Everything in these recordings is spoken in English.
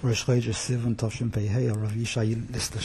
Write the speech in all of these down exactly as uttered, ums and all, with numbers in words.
Rosh Chodesh Sivan Tavshin Pei Hey, Rav Yishai Lister.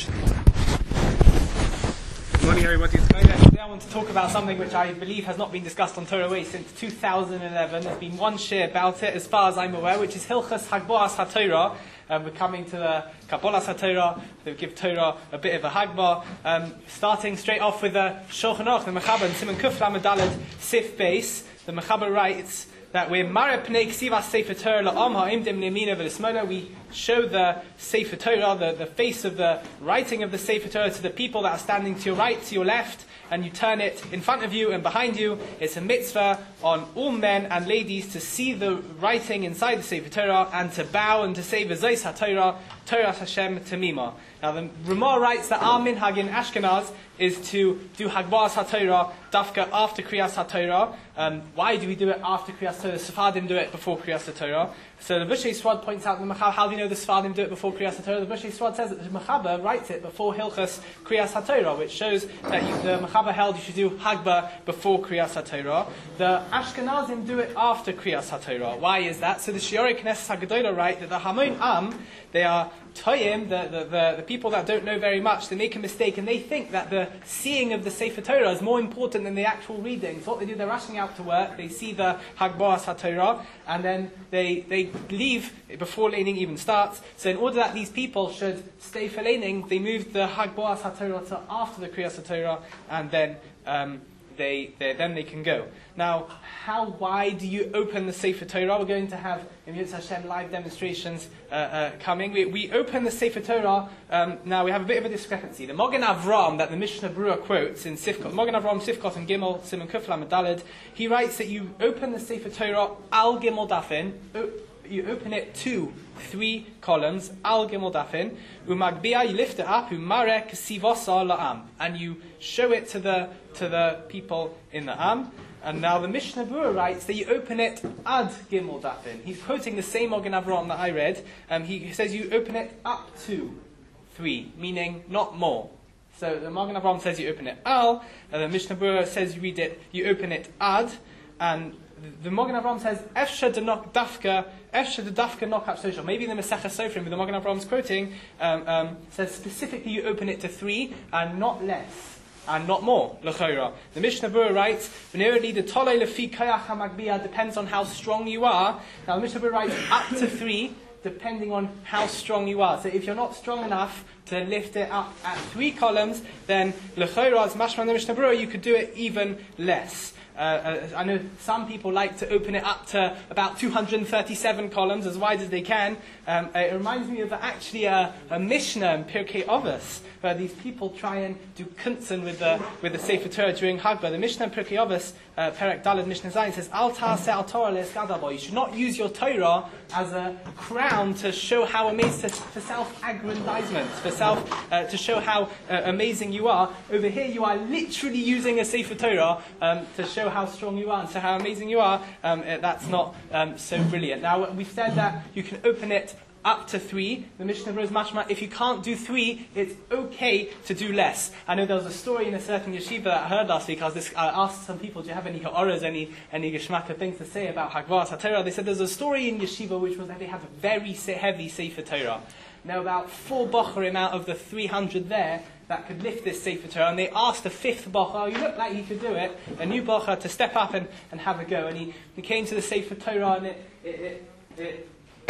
Good morning, everybody. Today I want to talk about something which I believe has not been discussed on Torah Way since two thousand eleven. There's been one share about it, as far as I'm aware, which is Hilchas Hagboas HaTorah. Um, we're coming to the Kabbalas HaTorah. They give Torah a bit of a Hagbar. Um, starting straight off with the Shulchan Aruch, the Mechaber, and Simon Kuf Lamed Daled Sif Beis. The Mechaber writes that we're Mare Pnei Ksivas Sefer Torah La'am Ha'imdim Ne'mina V'Lismona. We show the Sefer Torah, the, the face of the writing of the Sefer Torah, to the people that are standing to your right, to your left, and you turn it in front of you and behind you. It's a mitzvah on all men and ladies to see the writing inside the Sefer Torah and to bow and to say V'Zois HaTorah, Torah Hashem Tamima. Now the Ramah writes that our minhag in Ashkenaz is to do Hagboas HaTorah dafka after Kriyas HaTorah. Um, why do we do it after Kriyas HaTorah? The Sephardim do it before Kriyas HaTorah. So the Bushay Swad points out, the Mechaber, how do you know the Sephardim do it before Kriyas HaTorah? The Bushay Swad says that the Mechaber writes it before Hilchas Kriyas HaTorah, which shows that you, the Mechaber held you should do Hagba before Kriyas HaTorah. The Ashkenazim do it after Kriyas HaTorah. Why is that? So the Shiorei Knesset HaGedolah write that the Hamon Am, they are Toyim, the, the, the, the people that don't know very much, they make a mistake and they think that the seeing of the Sefer Torah is more important than the actual reading. So what they do, they're rushing out to work, they see the Hagboas HaTorah, and then they they leave before laning even starts. So in order that these people should stay for laning, they moved the Hagboas HaTorah to after the Kriyas HaTorah, and then um, they, they then they can go. Now, how wide do you open the Sefer Torah? We're going to have, in Yitz Hashem, live demonstrations uh, uh, coming. We, we open the Sefer Torah, um, now we have a bit of a discrepancy. The Magen Avram that the Mishnah Berurah quotes in Sifkot, Magen Avram Sifkot and Gimel, Simon Kuf Lamed Daled, he writes that you open the Sefer Torah al Gimel Dafin, o- you open it to three columns, al Gimel Dafin, umagbia, you lift it up, umare ksivosa la'am, and you show it to the to the people in the Am. And now the Mishnah Berurah writes that you open it ad Gimel Dafin. He's quoting the same Magen Avram that I read. Um, he says you open it up to three, meaning not more. So the Magen Avram says you open it al, and the Mishnah Berurah says you read it, you open it ad, and the, the Magen Avram says efsha de dafka, efsha de dafka nokat social. Maybe the Masechah Sofrim, but the Magen Avram's quoting um, um, says specifically you open it to three and not less. And not more, l'chora. The Mishnah Berurah writes, "V'nereli the tolei lefi kayach hamagbia depends on how strong you are." Now the Mishnah Berurah writes up to three, depending on how strong you are. So if you're not strong enough to lift it up at three columns, then l'chora, as mashma the Mishnah Berurah, you could do it even less. Uh, uh, I know some people like to open it up to about two hundred thirty-seven columns, as wide as they can. Um, it reminds me of actually a, a Mishnah in Pirkei Avos, where these people try and do kuntzen with the with the Sefer Torah during Hagba. The Mishnah in Pirkei Avos, uh, Perek Daled Mishnah Zayin, says, "Al ta'aseh al Torah le'eskadabo." You should not use your Torah as a crown to show how amazing, for self-aggrandizement, for self uh, to show how uh, amazing you are. Over here, you are literally using a Sefer Torah um, to show how strong you are and so how amazing you are. Um, uh, that's not um, so brilliant. Now we've said that you can open it up to three. The Mishnah Berurah is mashma, if you can't do three, it's okay to do less. I know there was a story in a certain yeshiva that I heard last week. I, was this, I asked some people, do you have any ha'oras, any any geshmaka things to say about Hagboas HaTorah? They said there's a story in yeshiva which was that they have a very heavy Sefer Torah. Now about four bocharim out of the three hundred there that could lift this Sefer Torah, and they asked the fifth bocher, oh, you look like he could do it, a new bocher, to step up and, and have a go. And he, he came to the Sefer Torah and it, it, it, it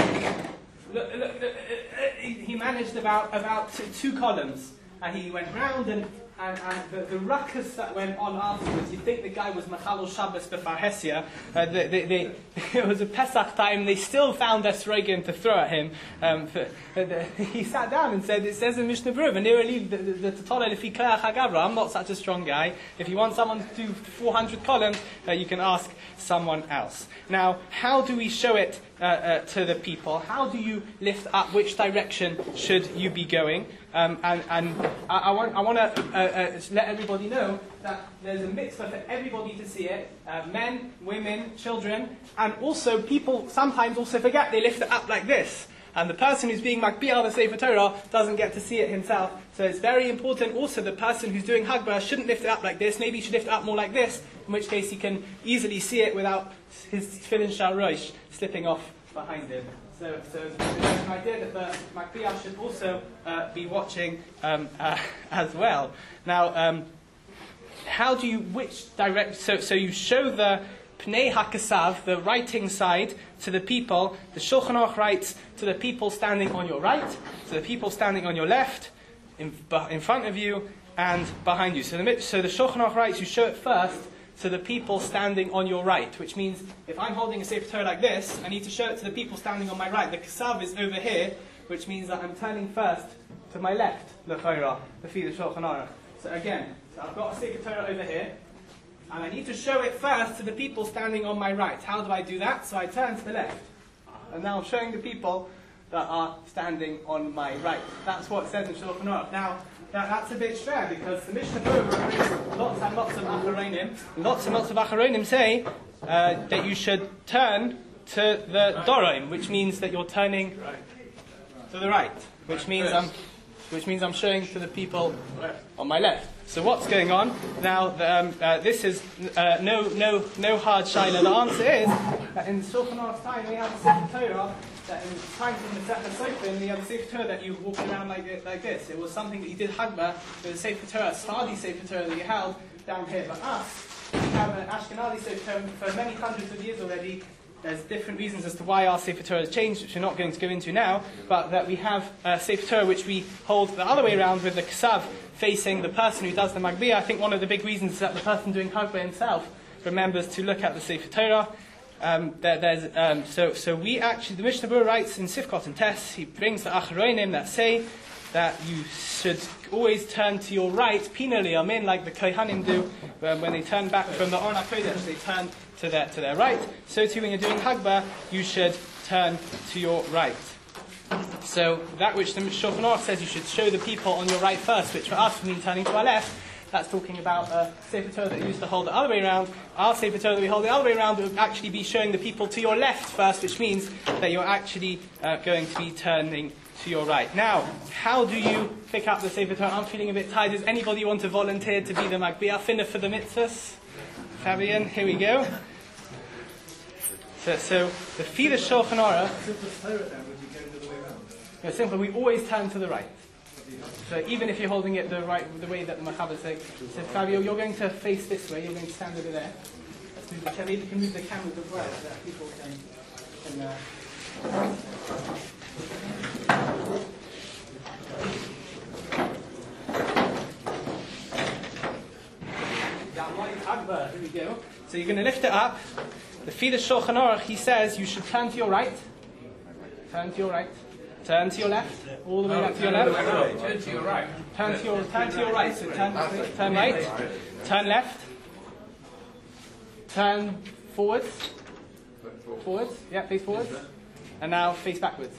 Look, look, look, uh, he, he managed about about two, two columns, and he went round and and, and the, the ruckus that went on afterwards. You'd think the guy was Machalol Shabbos b'Far Hesia. Uh, they, they, they, it was a Pesach time. They still found esrogim to throw at him. Um, for, uh, the, he sat down and said, "It says in Mishnah Berurah, the Tatoleh lefi kayach hagavra. I'm not such a strong guy. If you want someone to do four hundred columns, uh, you can ask someone else." Now, how do we show it uh, uh, to the people? How do you lift up? Which direction should you be going? Um, and and I, I want I want to uh, uh, let everybody know that there's a mitzvah for everybody to see it. Uh, men, women, children, and also people sometimes also forget they lift it up like this. And the person who's being makbiyah the Sefer Torah doesn't get to see it himself. So it's very important also the person who's doing Hagba shouldn't lift it up like this. Maybe he should lift it up more like this, in which case he can easily see it without his tefillin shal rosh slipping off behind him. So, so there's an idea that the Makbiyah should also uh, be watching um, uh, as well. Now, um, how do you, which direct, so, so you show the Pnei HaKasav, the writing side, to the people. The Shulchan Aruch writes to the people standing on your right, to the people standing on your left, in, in front of you, and behind you. So the, so the Shulchan Aruch writes, you show it first to the people standing on your right, which means if I'm holding a Sefer Torah like this, I need to show it to the people standing on my right. The Kasav is over here, which means that I'm turning first to my left, L'chayra, the Shulchan Aruch. So again, so I've got a Sefer Torah over here, and I need to show it first to the people standing on my right. How do I do that? So I turn to the left, and now I'm showing the people that are standing on my right. That's what it says in Shulchan Aruch. Now, Now, that's a bit fair because the Mishnah Berurah brings lots and lots of Acharonim. Lots and lots of Acharonim say uh, that you should turn to the Doraim, which means that you're turning to the right, which means I'm, which means I'm showing to the people on my left. So what's going on now? The, um, uh, this is uh, no no no hard shayla. The answer is that in Shulchan Aruch's time we have a Sefer Torah. That in times in the Sefer Sofrim, the other Sefer Torah that you walk around like like this. It was something that you did Hagbah with a Sefer Torah, a Sfardi Sefer Torah that you held down here. But us, we have an Ashkenazi Sefer Torah for many hundreds of years already. There's different reasons as to why our Sefer Torah has changed, which we're not going to go into now. But that we have a Sefer Torah which we hold the other way around with the Kasav facing the person who does the Magbiyah. I think one of the big reasons is that the person doing Hagbah himself remembers to look at the Sefer Torah. Um, there, there's, um, so, so we actually, the Mishnah Berurah writes in Sifkot and Tess, he brings the Acharonim that say that you should always turn to your right, Pina Liyamin, like the Kohanim do, when, when they turn back from the Aron HaKodesh, they turn to their, to their right. So too, when you're doing Hagbah, you should turn to your right. So that which the Shulchan Aruch says you should show the people on your right first, which for us means turning to our left. That's talking about a Sefer Torah that you used to hold the other way around. Our Sefer Torah that we hold the other way around would actually be showing the people to your left first, which means that you're actually uh, going to be turning to your right. Now, how do you pick up the Sefer Torah? I'm feeling a bit tired. Does anybody want to volunteer to be the Magbiyah? Finna for the mitzvahs? Fabian, here we go. So, so the Fida Shulchan Aruch. It's simple. We always turn to the right. So even if you're holding it the right, the way that the Machaber says, so Fabio, you're going to face this way. You're going to stand over there. Let's move the, maybe you can move the cameras as well, so that people can. can uh... Here we go. So you're going to lift it up. The Fida Shulchan Aruch, he says you should turn to your right. Turn to your right. Turn to your left, all the way back to your left. Turn to your right. Turn to your, turn to your right. So turn, turn right, turn left, turn forwards, forwards. Yeah, face forwards, and now face backwards.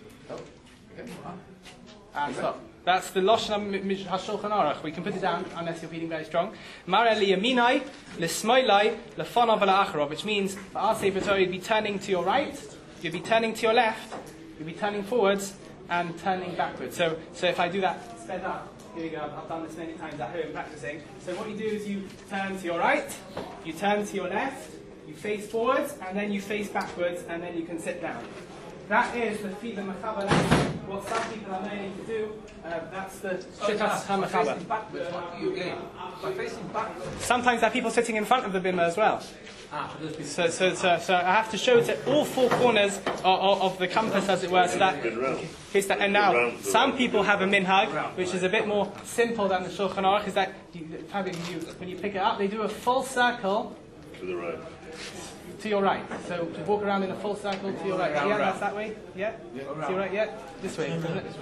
And stop. That's the Lashon HaShulchan Aruch. We can put it down unless you're feeling very strong. Mara liyaminai, lismoilai, lefanav v'la'acharov, which means for our Sefer Torah you'd be turning to your right, you'd be turning to your left. You'll be turning forwards and turning backwards. So, so if I do that sped up, here we go, I've done this many times at home practicing. So what you do is you turn to your right, you turn to your left, you face forwards, and then you face backwards, and then you can sit down. That is the Fida Machaber. What some people are learning to do. Uh, that's the Shittas HaMachaber. Facing backwards, what do you gain? By facing backwards. Sometimes there are people sitting in front of the bimah as well. Ah, so, so, so, so I have to show it at all four corners of, of, of the compass, as it were, so that, okay, that. And now, some people have a minhag, which is a bit more simple than the Shulchan Aruch. Is that you, you, when you pick it up, they do a full circle to the right. To your right. So to walk around in a full circle to your right. Yeah, that's that way. Yeah. To your right. Yeah. This way. Isn't it?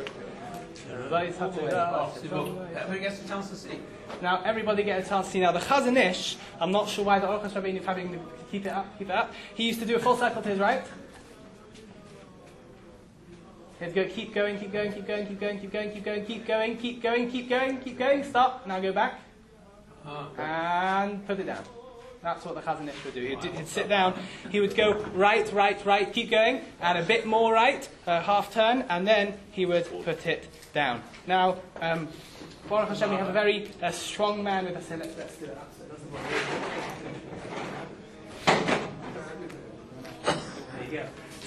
Everybody gets a chance to see. Now everybody gets a chance to see. Now the Chazon Ish, I'm not sure why the Orchos Rabbeinu is having to keep it up, keep it up. He used to do a full circle to his right. He'd go, keep going, keep going, keep going, keep going, keep going, keep going, keep going, keep going, keep going, keep going. Stop. Now go back and put it down. That's what the Chazon Ish would do. He'd, he'd sit down, he would go right, right, right, keep going, and a bit more right, uh, half turn, and then he would put it down. Now, um, Baruch Hashem, we have a very uh, strong man with us here. Let's, let's do it. There you go.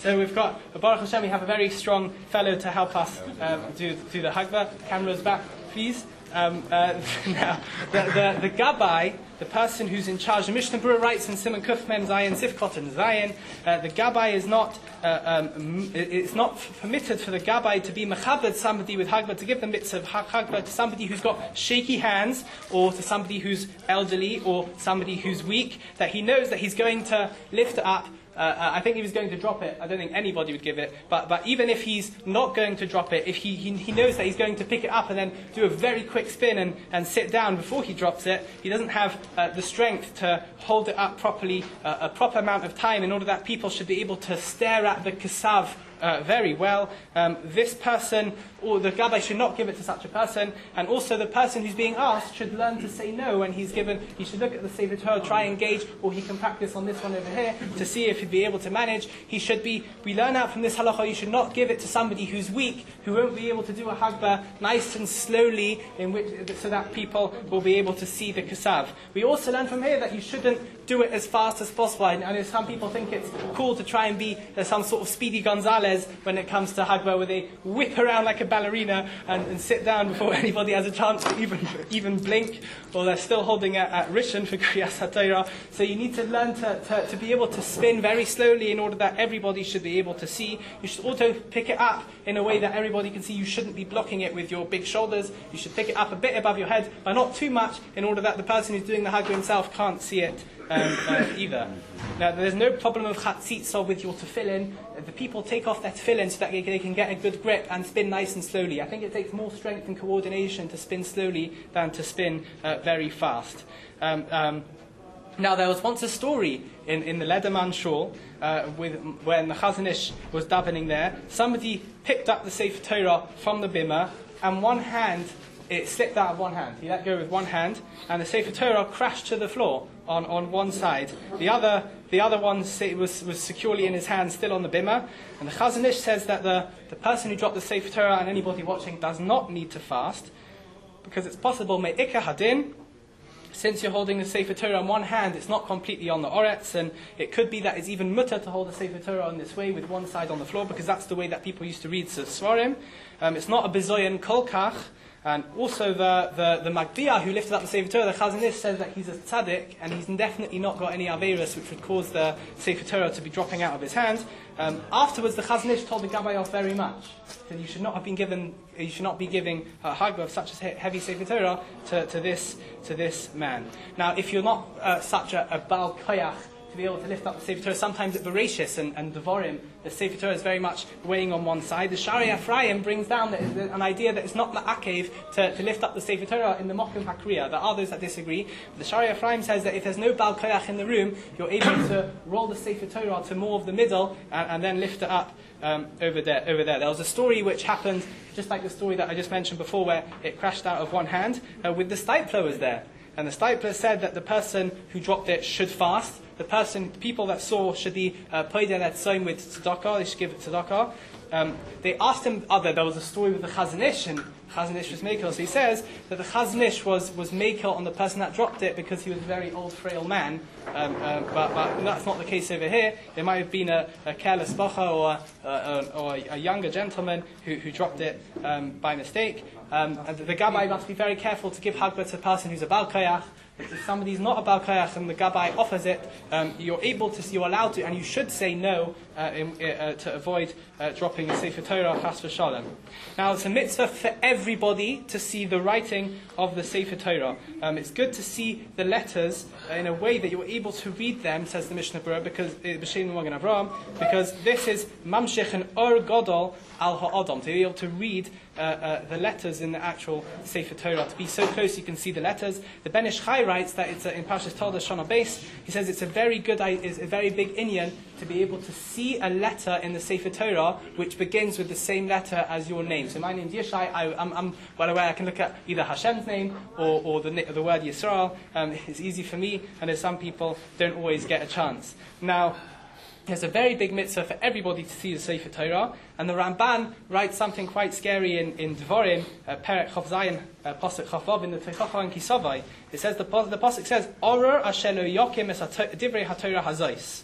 So we've got, Baruch Hashem, we have a very strong fellow to help us um, do, do the Hagba. Cameras back, please. Um, uh, now, the, the, the Gabbai, the person who's in charge, the Mishnah Berurah writes in Simon Kuf Mem Zayin, Sifkot and Zayin, uh, the Gabbai is not, uh, um, it's not permitted for the Gabbai to be mechabed somebody with Hagba, to give the mitzvah of Hagba to somebody who's got shaky hands, or to somebody who's elderly, or somebody who's weak, that he knows that he's going to lift it up. Uh, I think he was going to drop it. I don't think anybody would give it. But but even if he's not going to drop it, if he, he, he knows that he's going to pick it up and then do a very quick spin and, and sit down before he drops it, he doesn't have uh, the strength to hold it up properly, uh, a proper amount of time, in order that people should be able to stare at the kasav Uh, very well. Um, this person, or the Gabbai, should not give it to such a person, and also the person who's being asked should learn to say no when he's given. He should look at the Sefer Torah, try and engage, or he can practice on this one over here to see if he'd be able to manage. He should be, we learn out from this halacha, you should not give it to somebody who's weak, who won't be able to do a Hagba nice and slowly, in which, so that people will be able to see the kasav. We also learn from here that you shouldn't do it as fast as possible. I know some people think it's cool to try and be uh, some sort of Speedy Gonzalez when it comes to Hagba, where they whip around like a ballerina and, and sit down before anybody has a chance to even even blink, or they're still holding at, at Rishon for Kriyas HaTorah. So you need to learn to, to, to be able to spin very slowly in order that everybody should be able to see. You should also pick it up in a way that everybody can see. You shouldn't be blocking it with your big shoulders. You should pick it up a bit above your head, but not too much, in order that the person who's doing the Hagba himself can't see it um, uh, either. Now, there's no problem of chatzitza with your tefillin. The people take off their tefillin so that they, they can get a good grip and spin nice and slowly. I think it takes more strength and coordination to spin slowly than to spin uh, very fast. Um, um, now, there was once a story in, in the Lederman Shul, uh, with, when the Chazon Ish was davening there. Somebody picked up the Sefer Torah from the bimah, and one hand, it slipped out of one hand. He let go with one hand, and the Sefer Torah crashed to the floor on, on one side. The other the other one was, was securely in his hand, still on the bimah. And the Chazon Ish says that the, the person who dropped the Sefer Torah, and anybody watching, does not need to fast, because it's possible, me'ikah hadin, since you're holding the Sefer Torah in one hand, it's not completely on the oretz, and it could be that it's even mutter to hold the Sefer Torah in this way with one side on the floor, because that's the way that people used to read Svarim. Um, it's not a bezoyan kolkach. And also the, the, the Magdiah who lifted up the Sefer Torah, the Chazon Ish says that he's a tzaddik, and he's definitely not got any Averis which would cause the Sefer Torah to be dropping out of his hand. Um, afterwards, the Chazon Ish told the Gabbai off very much. He said, you should not have been given, you should not be giving a Hagba of such a heavy Sefer Torah to, to this to this man. Now, if you're not uh, such a, a Baal Koyach to be able to lift up the Sefer Torah, sometimes at Bereshis and, and Devarim, the Sefer Torah is very much weighing on one side. The Shari Ephraim brings down that an idea that it's not ma'akev to, to lift up the Sefer Torah in the Mokum HaKriya. There are those that disagree. The Shari Ephraim says that if there's no Baal Koyach in the room, you're able to roll the Sefer Torah to more of the middle and, and then lift it up um, over there. Over there, there was a story which happened, just like the story that I just mentioned before, where it crashed out of one hand, uh, with the Steipler was there. And the Steipler said that the person who dropped it should fast. The person, people that saw should be poideh that same with tzedakah. They should give it tzedakah. Um, they asked him other. There was a story with the Chazon Ish, and Chazon Ish was mekel. So he says that the Chazon Ish was was mekel on the person that dropped it because he was a very old, frail man. Um, um, but, but that's not the case over here. There might have been a, a careless bacha or a, a, or a younger gentleman who, who dropped it um, by mistake. Um, and the, the Gabbai must be very careful to give Hagba to a person who's a Baal Koyach. If somebody's not a Baal Koyach and the Gabbai offers it, um, you're able to, you're allowed to, and you should say no uh, in, uh, to avoid uh, dropping the Sefer Torah chas v'shalom. Now, it's a mitzvah for everybody to see the writing of the Sefer Torah. Um, it's good to see the letters uh, in a way that you're able to read them, says the Mishnah Berurah, because B'Shem Magen Avraham, because this is mamshich and or gadol al ha'adam, to be able to read uh, uh, the letters in the actual Sefer Torah, to be so close you can see the letters. The Ben Ish Chai writes that it's a, in Parshas Toldot Shana Beis, he says it's a very good, it's a very big inyan to be able to see a letter in the Sefer Torah which begins with the same letter as your name. So my name's Yishai. I, I'm, I'm well aware I can look at either Hashem's name or, or the, the word Yisrael. Um, it's easy for me, and there's some people don't always get a chance. Now, there's a very big mitzvah for everybody to see the Sefer Torah, and the Ramban writes something quite scary in, in Devarim, uh, Perek Chav Zayin, uh, Pasuk Chavav, in the Teichacha and Kisavai. It says, the, the Pasuk says, Oror asher lo yokim es divrei haTorah hazos.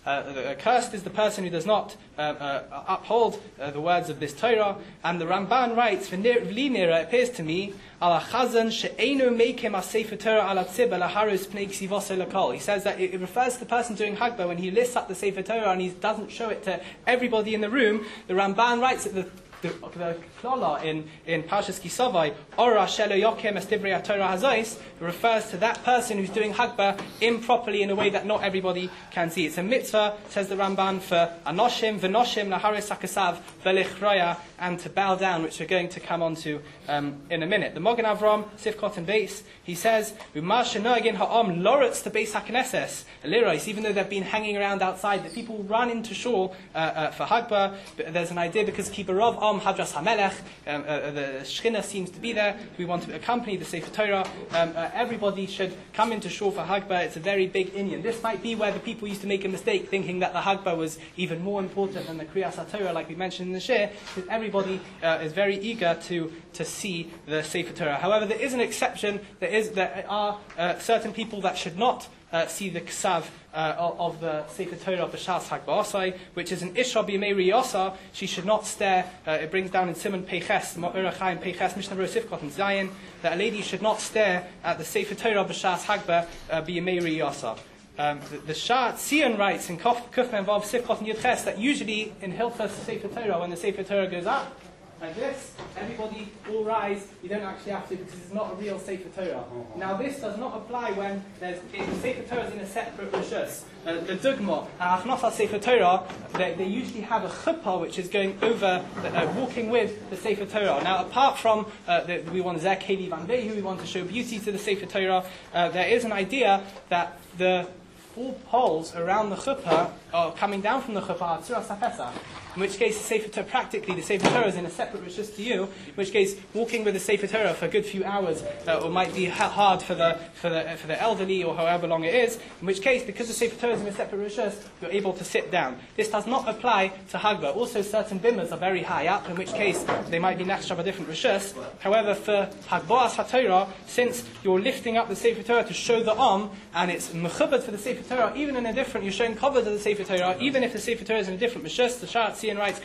Uh, cursed is the person who does not uh, uh, uphold uh, the words of this Torah. And the Ramban writes, "V'li nira," it appears to me, "Ala chazan she'einu meikim as-sefer Torah ala tzibah laharus pnei ksivosei lakol." He says that it, it refers to the person doing Hagbah when he lists up the sefer Torah and he doesn't show it to everybody in the room. The Ramban writes that the The, the klala in, in Parshas Kisavai, Ora shelo yokem es divrei HaTorah hazos, refers to that person who's doing Hagbah improperly in a way that not everybody can see. It's a mitzvah, says the Ramban, for anoshim, v'noshim, laharis hakasav, v'lichroya, and to bow down, which we're going to come on to um, in a minute. The Mogen Avram, Sifkot and Beis, he says, Umar shenogin ha'om loretz to Beis HaKnesses, lirois, even though they've been hanging around outside, that people run into shul uh, uh, for Hagbah. But there's an idea because Kibarov Om Hadras HaMelech, um, uh, the Shechina seems to be there. We want to accompany the Sefer Torah. Um, uh, everybody should come into shul for Hagbah. It's a very big inyan. This might be where the people used to make a mistake, thinking that the Hagbah was even more important than the Kriyas HaTorah, like we mentioned in the Shir, because everybody uh, is very eager to, to see the Sefer Torah. However, there is an exception. There is there are uh, certain people that should not Uh, see the ksav uh, of, of the Sefer Torah of the Shas Hagba'asai, which is an Isha b'yemei riyasa. She should not stare. Uh, it brings down in Simon Peiches, Ma'or HaChaim Peiches, Mishnah Berurah Sifkot and Zion, that a lady should not stare at the Sefer Torah of the Shas Hagbah uh, b'yemei riyasa. Um, the, the Shah Tzion writes in Kuf Menvav Sifkot and Yudches that usually in Hilchas Sefer Torah, when the Sefer Torah goes up like this, everybody all rise. You don't actually have to because it's not a real Sefer Torah. Now this does not apply when there's if the Sefer Torah is in a separate rishus. Uh, the Dugma, Achnasa Sefer Torah, they, they usually have a chuppah which is going over, the, uh, walking with the Sefer Torah. Now apart from uh, the, we want Zeh Keli Van Vehu, we want to show beauty to the Sefer Torah, uh, there is an idea that the four poles around the chuppah are coming down from the chuppah, Tzuras HaPesach. In which case, the Sefer Torah, practically, the Sefer Torah is in a separate rishus to you. In which case, walking with the Sefer Torah for a good few hours, uh, or might be ha- hard for the for the for the elderly, or however long it is. In which case, because the Sefer Torah is in a separate rishus, you're able to sit down. This does not apply to Hagbah. Also, certain bimmers are very high up. In which case, they might be next to a different rishus. However, for Hagba'as HaTorah, since you're lifting up the Sefer Torah to show the Om, and it's mechubad for the Sefer Torah, even in a different, you're showing cover to the Sefer Torah, even if the Sefer Torah is in a different rishus. The Sha'at Tzion writes,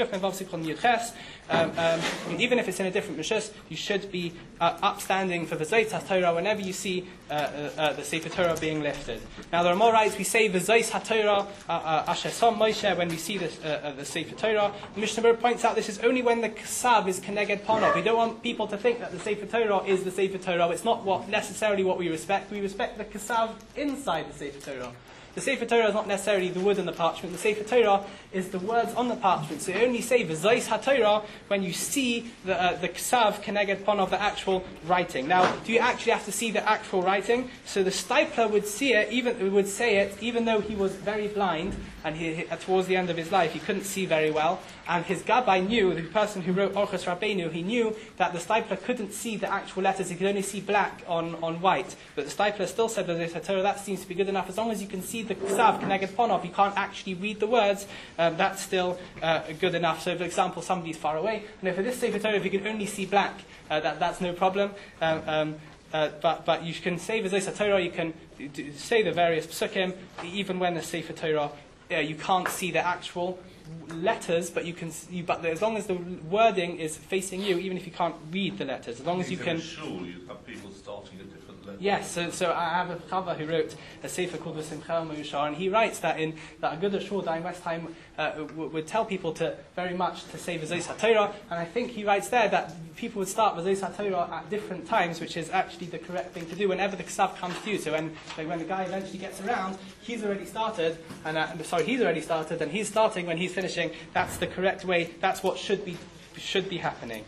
um, um, even if it's in a different rishus, you should be uh, upstanding for the Zayt HaTorah whenever you see uh, uh, uh, the Sefer Torah being lifted. Now there are more rights. We say the Zayt HaTorah Asher Som Moshe when we see this, uh, uh, the Sefer Torah. The Mishnah Berurah points out this is only when the Ksav is Keneged Panov. We don't want people to think that the Sefer Torah is the Sefer Torah. It's not what necessarily what we respect. We respect the Ksav inside the Sefer Torah. The Sefer Torah is not necessarily the wood and the parchment. The Sefer Torah is the words on the parchment. So you only say V'zais HaTorah when you see the uh, the Ksav Keneged Pon of the actual writing. Now, do you actually have to see the actual writing? So the Stipler would see it, even would say it, even though he was very blind, and he, he, towards the end of his life he couldn't see very well. And his Gabbai knew, the person who wrote Orchos Rabbeinu, he knew that the Stipler couldn't see the actual letters. He could only see black on, on white. But the Stipler still said that the Torah, that seems to be good enough. As long as you can see the Ksav Keneged Ponov, you can't actually read the words, um, that's still uh, good enough. So, for example, somebody's far away, and if for this Sefer Torah, if you can only see black, uh, that, that's no problem. Um, um, uh, but, but you can say the Sefer Torah, you can do, say the various psukim, even when the Sefer Torah, uh, you can't see the actual letters, but you can. You, but as long as the wording is facing you, even if you can't read the letters, as long as you can. Shul, you have people starting at different letters. Yes, so, so I have a Chava who wrote a sefer called the Simcha Meushar, and he writes that in that a good Shul in Westheim uh, w- would tell people to very much to say V'zos HaTorah, and I think he writes there that people would start V'zos HaTorah at different times, which is actually the correct thing to do whenever the Ksav comes to you. So when like when the guy eventually gets around, he's already started, and uh, sorry, he's already started, and he's starting when he's finishing. That's the correct way. That's what should be should be happening.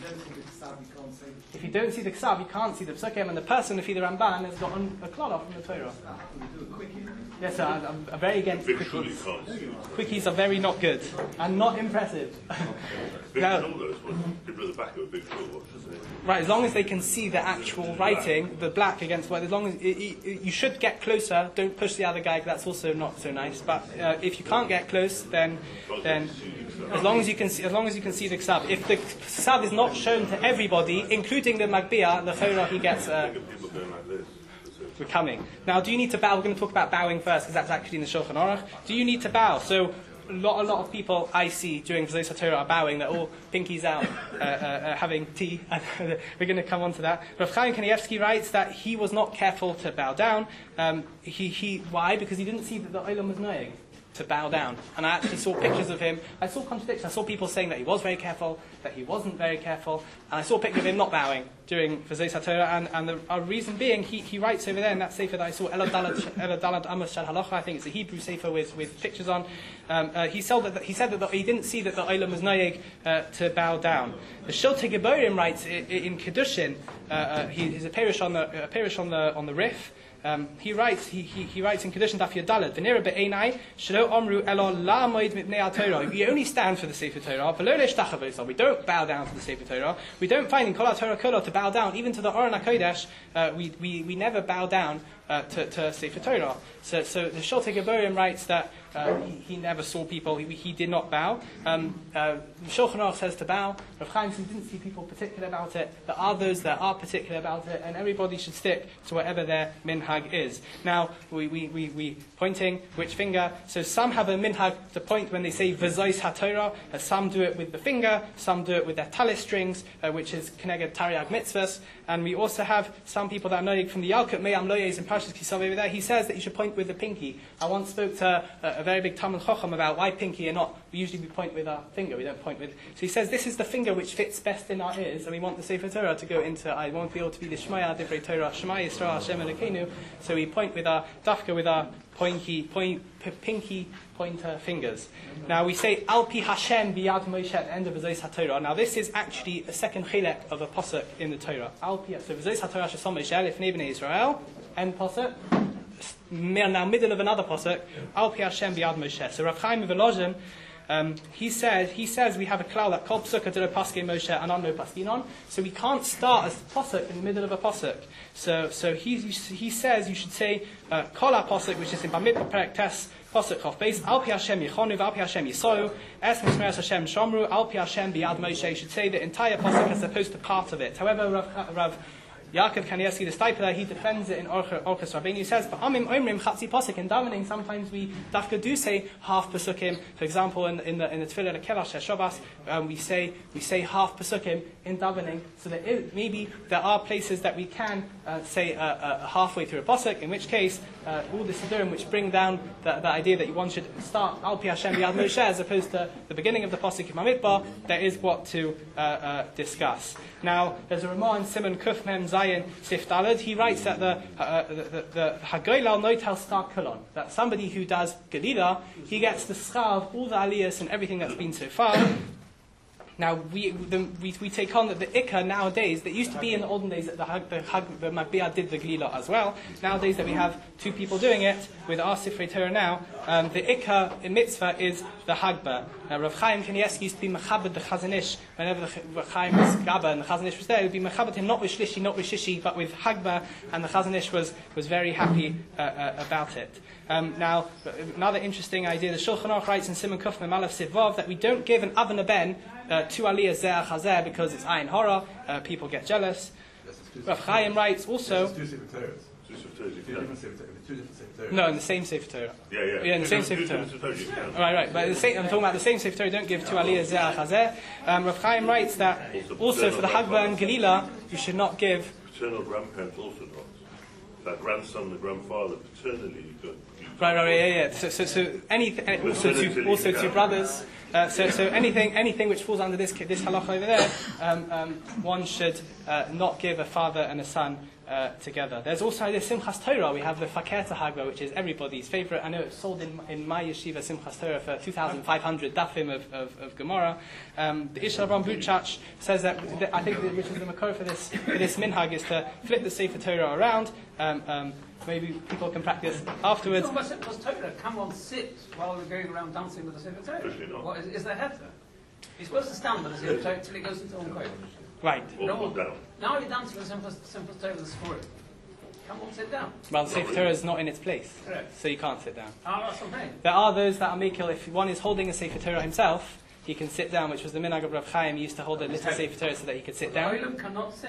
If you don't see the Ksav, you can't see the Psukim, and the person, if he the Ramban, has got on a klala from the Torah. Yes, sir, I'm, I'm very against quickies. Quickies are very not good and not impressive. Now, right, as long as they can see the actual writing, the black against white, as long as it, it, you should get closer. Don't push the other guy. That's also not so nice. But uh, if you can't get close, then then as long as you can see, as long as you can see the Ksav. If the Ksav is not shown to everybody, including the Magbia, the Chorah, he gets. Uh, we're coming. Now, do you need to bow? We're going to talk about bowing first, because that's actually in the Shulchan Aruch. Do you need to bow? So, a lot, a lot of people I see during V'zos HaTorah are bowing. They're all pinkies out, uh, uh, uh, having tea. We're going to come on to that. Rav Chaim Kanievsky writes that he was not careful to bow down. Um, he, he, why? Because he didn't see that the Olam was noyeg to bow down. And I actually saw pictures of him. I saw contradictions. I saw people saying that he was very careful, that he wasn't very careful. And I saw a picture of him not bowing during V'zos HaTorah. And, and the uh, reason being, he, he writes over there in that sefer that I saw, Ela Dalad Amos Shal Halacha, I think it's a Hebrew sefer with, with pictures on. Um, uh, he, said that, he said that the, he didn't see that the Olam was noyeg uh, to bow down. The Shiltei Geburim writes in, in Kedushin, uh, uh, he, he's a parish on the, a parish on the, on the Rif. Um, he writes. He, he, he writes in Kedushin Daf Yadalet. V'nira be'enai shelo omru elo la'amoid mipnei haTorah. We only stand for the Sefer Torah. V'lo le'shtachavos. We don't bow down to the Sefer Torah. We don't find in Kol HaTorah Kolo to bow down, even to the Aron HaKodesh. Uh, we, we we never bow down uh, to, to Sefer Torah. So so the Shiltei Geburim writes that uh, he, he never saw people. He, he did not bow. Um, uh, Shulchan Aruch says to bow. Rav Chaim didn't see people particular about it. There are those that are particular about it, and everybody should stick to whatever their minhag is. Now, we, we, we, we pointing which finger. So some have a minhag to point when they say V'zos HaTorah. Uh, some do it with the finger. Some do it with their talis strings, uh, which is Keneged Tariag Mitzvahs. And we also have some people that are knowing from the Yalkut Me'am Loyes and Parshas Kisav over there. He says that you should point with the pinky. I once spoke to a, a very big Talmud Chacham about why pinky and not. We usually we point with our finger. We don't point with. So he says this is the finger which fits best in our ears, and we want the Sefer Torah to go into. I won't be able to be the Shmaya Divrei Torah Shema Yisrael Hashem Elokeinu. So we point with our dafka with our pointy, point, p- pinky pointer fingers. Now we say Al Pi Hashem Biyad Moshe at the end of V'zos HaTorah. Now this is actually a second chilek of a pasuk in the Torah. Al Pi. So V'zos HaTorah Shesam Moshe Lifnei Bnei Israel. End pasuk. Now middle of another pasuk. Al Pi Hashem Biyad Moshe. So Rav Chaim Volozhin, Um, he said, he says we have a klal that kol psuka delo paske Moshe anan lo paskinon. So we can't start as pasuk in the middle of a pasuk. So, so he he says you should say uh, kol ha pasuk, which is in Bamidbar Perek Tes pasuk chof beis al pi Hashem yichonu al pi Hashem yisoyu es mismeres Hashem shomru al pi Hashem biyad Moshe. You should say the entire pasuk as opposed to part of it. However, Rav, Rav Yaakov Kanievsky, the stipler, he defends it in Orchos Rabbeinu. He says, "Ba'amim omrim chatzi pasuk." In davening, sometimes we dafka do say half pasukim. For example, in, in the in the Tefillah Kelash Shabbos, um, we say we say half pasukim in davening. So that it, maybe there are places that we can uh, say uh, uh, halfway through a pasuk. In which case, uh, all the sidurim which bring down the, the idea that one should start Al Pi Hashem B'Yad Moshe as opposed to the beginning of the pasuk in Bamidbar, there is what to uh, uh, discuss. Now, there's a Ramah in Simon Kuf Mem Zayin Sif Daled. He writes that the uh, the the Hagoylal Noitel Star Kulon, that somebody who does Galila, he gets the schar of all the aliyahs and everything that's been so far. Now we, the, we we take on that the Ikka nowadays, that used to be in the olden days that the Hag, the, Hag, the Magbiah did the Glila as well. Nowadays that we have two people doing it with our Sifrei Torah now, um, the Ikka in mitzvah is the Hagba. Now Rav Chaim Kanievsky used to be Mechabed the Chazon Ish. Whenever the Rav Chaim was Gaba and the Chazon Ish was there, it would be Mechabed him not with Shlishi, not with Shishi, but with Hagba, and the Chazon Ish was was very happy uh, uh, about it. Um, now, another interesting idea, the Shulchan Aruch writes in Simon Kuf Mem Aleph Sivav that we don't give an Avon Ben uh, two aliyah zeh chazeh because it's ayin hara. Uh, people get jealous. Rav Chaim writes also. Two Sefer Torahs. Two Sefer Torahs. Two different Sefer Torahs. Two different Sefer Torahs. No, in the same Sefer Torah. Yeah, yeah. Yeah, in the same Sefer Torah. Right, right. But the same, I'm talking about the same Sefer Torah. Don't give two aliyah zeh chazeh. Um, Rav Chaim writes that also for the Hagba and Galila, you should not give. Paternal grandparents also not. That grandson and the grandfather paternally you could. Right, right, yeah, yeah. So, so, so anything, also two, also two brothers. Uh, so, so anything, anything which falls under this this halacha over there, um, um, one should uh, not give a father and a son uh, together. There's also the Simchas Torah. We have the Fakerta Hagba, which is everybody's favorite. I know it's sold in in my yeshiva Simchas Torah for two thousand five hundred dafim of, of, of Gemara. Um, the Ish Avram Butchach says that, that I think that, which is the makor for this for this minhag is to flip the Sefer Torah around. Um, um, Maybe people can practice afterwards. Talking about Simchas Torah, come on, sit while we're going around dancing with the Sefer Torah. What is, is there heter? You're supposed to stand with the Sefer Torah until it goes into on Right. No, down. Now you're dancing with the Simchas Torah with the Sforim. Come on, sit down. Well, the Sefer Torah is not in its place, Correct. so you can't sit down. Ah, that's okay. There are those that are makil. If one is holding a Sefer Torah himself, he can sit down, which was the minhag of Rav Chaim. He used to hold a little Sefer Torah so that he could sit The down. Olam cannot sit.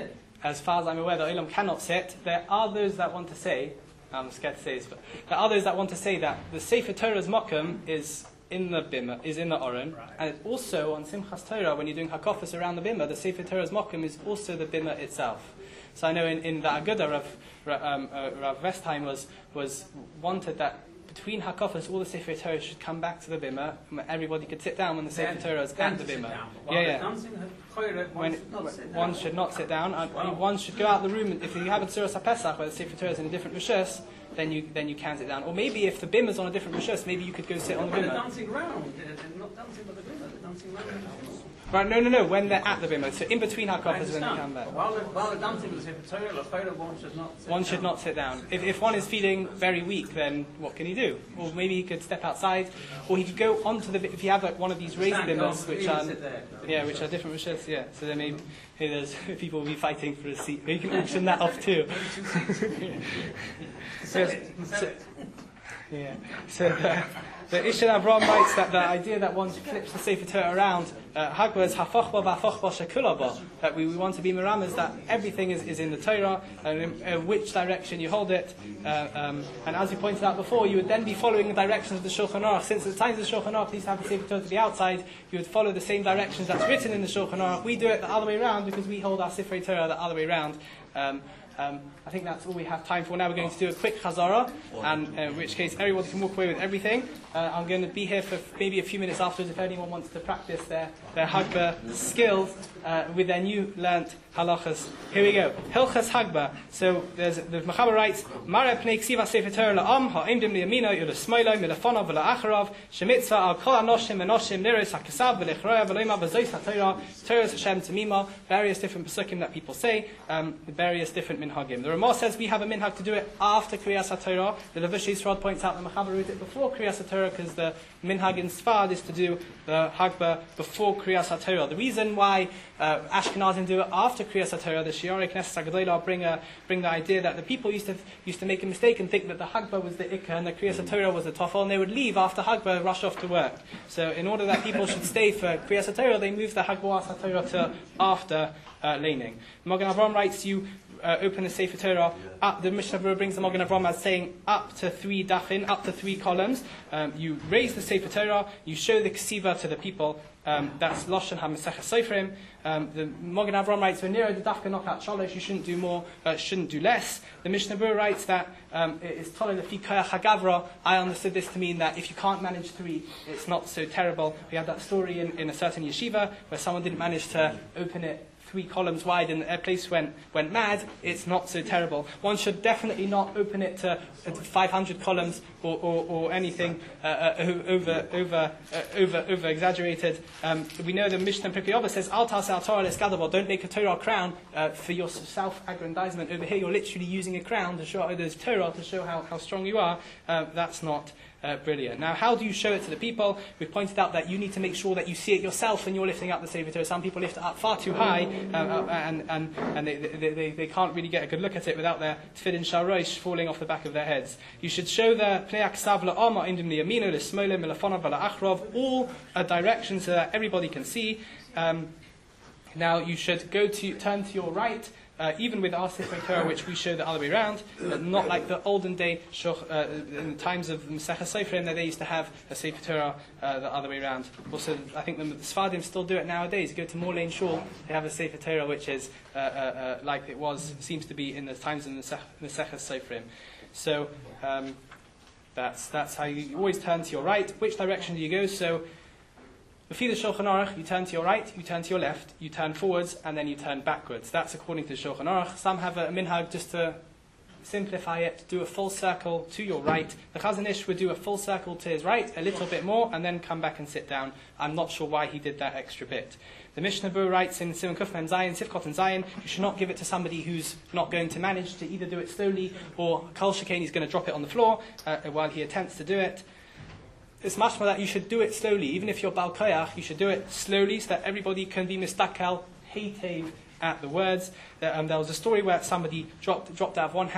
as far as I'm aware, the Olam cannot sit. There are those that want to say, I'm scared to say this, but there are those that want to say that the Sefer Torah's Mokum is in the bimah, is in the Oren, right. And it's also on Simchas Torah, when you're doing hakafos around the bimah, the Sefer Torah's Mokum is also the bimah itself. So I know in, in the Agudah, Rav, um, uh, Rav Westheim was, was wanted that between hakafos, all the Sefer Torah should come back to the bimah, everybody could sit down when the Sefer Torah is at the bimah. Yeah, yeah. When, one should not sit down, and wow. One should go out the room. If you have a Tzuras HaPesach where the Sefer Torah is in a different rishus, then you then you can sit down. Or maybe if the bimah is on a different rishus, maybe you could go sit on the bimah. They're dancing round, they're not dancing by the bimah, they're dancing round. Right, no, no, no, when they're at the bimah. So in between hakafos when they come back. While they're, while they're dancing with the Sefer Torah, the Torah, one should not sit One down. should not sit down. If, if one is feeling very weak, then what can he do? Or maybe he could step outside, or he could go onto the, if you have like one of these raised bimmahs, which are, yeah, which are different rishus, yeah. So then maybe, hey, there's people will be fighting for a seat. You can auction that off too. so, so, yeah. So the, the Ishon Avram writes that the idea that one flips the Sefer Torah around, Hagba is hafachba v'afachba shekulaba, that we, we want to be miramas, that everything is, is in the Torah, and in uh, which direction you hold it. Uh, um, and as you pointed out before, you would then be following the directions of the Shulchan Aruch. Since at the times of the Shulchan Aruch, they used to have the Sefer Torah to the outside, you would follow the same directions that's written in the Shulchan Aruch. We do it the other way around because we hold our Sefer Torah the other way around. Um, Um, I think that's all we have time for now. We're going to do a quick chazara, and uh, in which case everybody can walk away with everything. Uh, I'm going to be here for maybe a few minutes afterwards if anyone wants to practice their, their Hagba skills uh, with their new learnt halachas. Here we go. Hilchas Hagba. So there's, the Mechaber writes, Mare pnei ksiva sefer Torah la'am, ha'imdim liyamino, u'l'smoilo, mil'afonav, v'la'acharav, shemitzvah al kol anoshim v'noshim, liris ha'kesav, v'lechroya, v'loima, v'zois ha'torah, Torah Hashem Tamima, various different pesukim that people say, um, various different minhagim. The Ramah says we have a minhag to do it after Kriyas HaTorah. The Levush Yisrael points out the Mechaber wrote it before Kriyas HaTorah because the minhag in Sfard is to do the Hagba before Kriyas HaTorah. The reason why uh, Ashkenazim do it after Kriyas HaTorah, the Shiarei Knesset HaGedolah bring, a, bring the idea that the people used to used to make a mistake and think that the Hagba was the Ikka and the Kriyas HaTorah was the Tofel, and they would leave after Hagba, rush off to work. So in order that people should stay for Kriyas HaTorah, they moved the Hagba HaTorah to after uh, laning. Magen Avram writes, you Uh, open the Sefer Torah, up, the Mishnah Berurah brings the Magen Avram as saying up to three dafin, up to three columns. Um, you raise the Sefer Torah, you show the ksiva to the people. Um, that's Lashon HaMesechah Sofrim. Um, the Magen Avram writes, when Nero the dafka knock out shalosh, you shouldn't do more, uh, shouldn't do less. The Mishnah Berurah writes that um, it is Toleh Lefi Koyach HaGavra. I understood this to mean that if you can't manage three, it's not so terrible. We had that story in, in a certain yeshiva where someone didn't manage to open it three columns wide and a place went, went mad. It's not so terrible. One should definitely not open it to five hundred columns or, or, or anything uh, uh, over over uh, over over exaggerated. Um, we know the Mishnah Pirkei Avos says, "Al ta'aseh Torah l'skadabah." Don't make a Torah crown uh, for your self-aggrandizement. Over here, you're literally using a crown to show others Torah to show how, how strong you are. Uh, that's not Uh, brilliant. Now, how do you show it to the people? We've pointed out that you need to make sure that you see it yourself when you're lifting up the Sefer Torah. Some people lift it up far too high, uh, uh, and and, and they, they, they, they can't really get a good look at it without their tefillin sharosh falling off the back of their heads. You should show the pnei aksav la'ama indim liyamino l'smoilo mil'afonav v'la'achrov, all a direction so that everybody can see. Um, now, you should go to turn to your right. Uh, even with our Sefer Torah, which we show the other way around, but not like the olden day, uh, in the times of Masechah Sofrim, that they used to have a Sefer Torah uh, the other way around. Also, I think the Sfardim still do it nowadays. You go to Morlain Shul, they have a Sefer Torah which is uh, uh, uh, like it was, seems to be in the times of Masechah Sofrim. So um, that's that's how you, you always turn to your right. Which direction do you go? So Before the Shulchan Aruch, you turn to your right, you turn to your left, you turn forwards, and then you turn backwards. That's according to the Shulchan Aruch. Some have a minhag just to simplify it, do a full circle to your right. The Chazon Ish would do a full circle to his right, a little bit more, and then come back and sit down. I'm not sure why he did that extra bit. The Mishnah Berurah writes in Simon Kuf Mem Zayin, Sifkot and Zayin, you should not give it to somebody who's not going to manage to either do it slowly, or Kol Shekain, he's going to drop it on the floor uh, while he attempts to do it. It's much more that you should do it slowly. Even if you're Bal Koyach, you should do it slowly so that everybody can be mistakel, heitev at the words. Um, there was a story where somebody dropped dropped out of one hand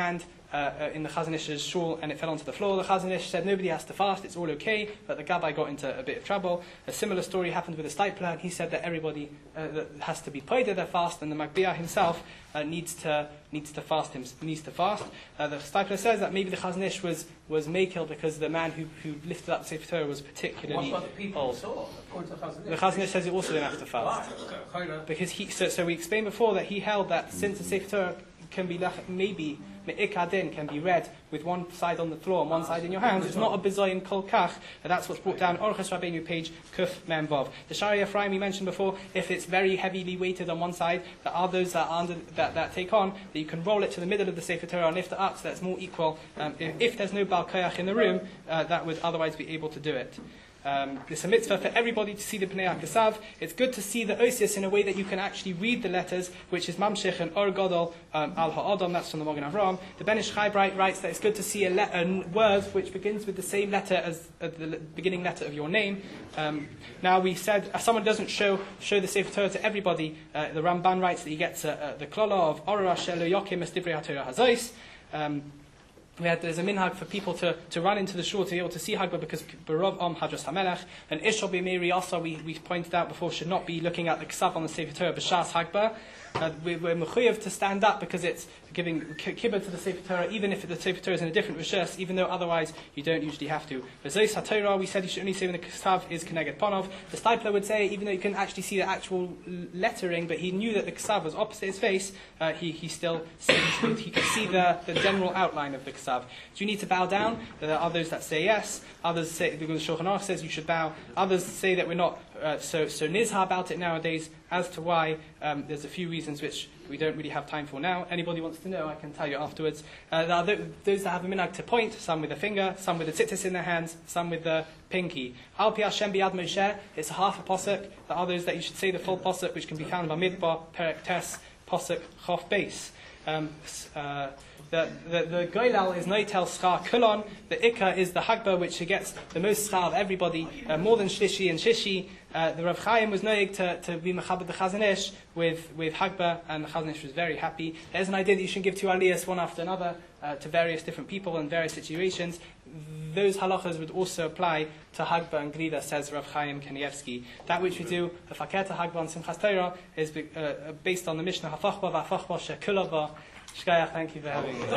uh, uh, in the Chazon Ish's shul and it fell onto the floor. The Chazon Ish said nobody has to fast, it's all okay, but the Gabbai got into a bit of trouble. A similar story happened with the Stipler, and he said that everybody uh, that has to be paid their fast, and the Magbiah himself uh, needs to needs to fast him needs to fast. Uh, the Stipler says that maybe the Chazon Ish was was makil because the man who, who lifted up the Sefer Torah was particularly What about the people old. saw, according to the Chazon Ish? The Chazon Ish says he also didn't have to fast. Why? Because he, so, so we explained before that he held that since the Sefer Torah can be lech- maybe me'ikadin can be read with one side on the floor and one side in your hands, it's not a bizayin kol kach, and that's what's brought down Orchos Rabbeinu page Kuf Mem Vav. The Shari Ephraim we mentioned before, if it's very heavily weighted on one side, there are those that are under, that, that take on that you can roll it to the middle of the Sefer Torah and lift it up so that's more equal. Um, if, if there's no Baal Koyach in the room, uh, that would otherwise be able to do it. Um, it's a mitzvah for everybody to see the Pnei HaKesav. It's good to see the Osius in a way that you can actually read the letters, which is Mamshech and Or Gadol um, Al Ha'adam, that's from the Magen Avraham. The Ben Ish Chai Bright writes that it's good to see a, le- a word which begins with the same letter as uh, the le- beginning letter of your name. Um, now we said, if someone doesn't show show the Sefer Torah to everybody, uh, the Ramban writes that he gets uh, uh, the Klola of Orah Shelo Yokim Es Divrei HaTorah Hazois. Um, We had, there's a minhag for people to, to run into the shul to be able to see Hagba because Barov Om Hadras HaMelech and Ishol B'Meiri also we, we pointed out before should not be looking at the Ksav on the Sefer Torah B'Shas Hagba. Uh, we, we're mechuyev to stand up because it's giving kibbutz to the Sefer Torah, even if the Sefer Torah is in a different rishus, even though otherwise you don't usually have to. The Zois HaTorah, we said you should only say when the Ksav is Keneged Ponov. The Stipler would say, even though you couldn't actually see the actual lettering, but he knew that the Ksav was opposite his face, uh, he, he still said he could see the, the general outline of the Ksav. Do you need to bow down? There are others that say yes. Others say, the Shulchan Aruch says you should bow. Others say that we're not uh, so, so nizha about it nowadays. As to why, um, there's a few reasons which we don't really have time for now. Anybody wants to know, I can tell you afterwards. Uh, there are th- those that have a minhag to point, some with a finger, some with the tzitzis in their hands, some with the pinky. Al pi Hashem biyad Moshe, it's a half a posuk. There are those that you should say the full posuk, which can be found by Midbar, Perek Tes, posuk, Chof Beis. Um, uh, The, the, the Goylal is Noitel Schar Kulon. The Ikka is the Hagba, which gets the most schar of everybody, uh, more than Shlishi and Shishi. Uh, the Rav Chaim was noig to, to be Mechabed the Chazon Ish with, with Hagba, and the Chazon Ish was very happy. There's an idea that you should give two aliyahs one after another uh, to various different people in various situations. Those halachas would also apply to Hagba and Grida, says Rav Chaim Kanievsky. That which we do, the Faketa Hagba and Simchas Torah, is uh, based on the Mishnah Hafachba V'Hafachba Shekulava. Shkaya, thank you for having me.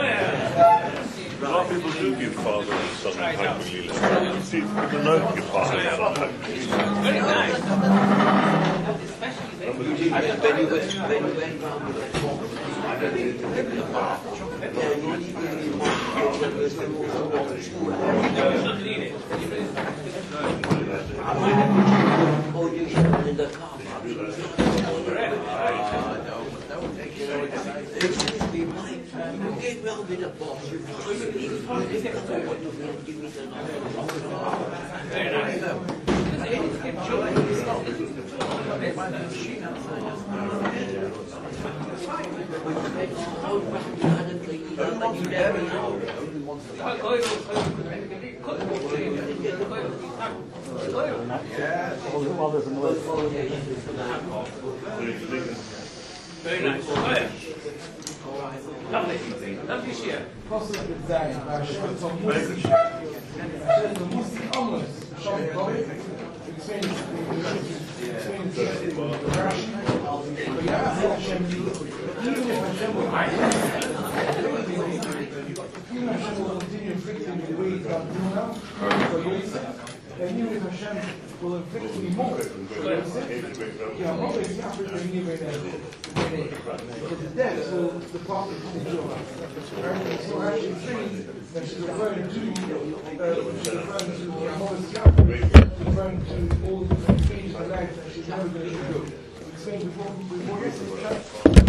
A lot of people do give father and son and Hagba. You see, people know give father and son Hagba. Very nice. Very nice. Oh, yeah. Lovely. Lovely share. And even if Hashem will inflict me more, yeah, I'm always happy to bring you in there. Because the death will depart from the joy. So actually, three, that she's referring to, uh, she's referring to Moses Yaakov, referring to all the different things like that, that she's never going to do. We explained before, before yesterday,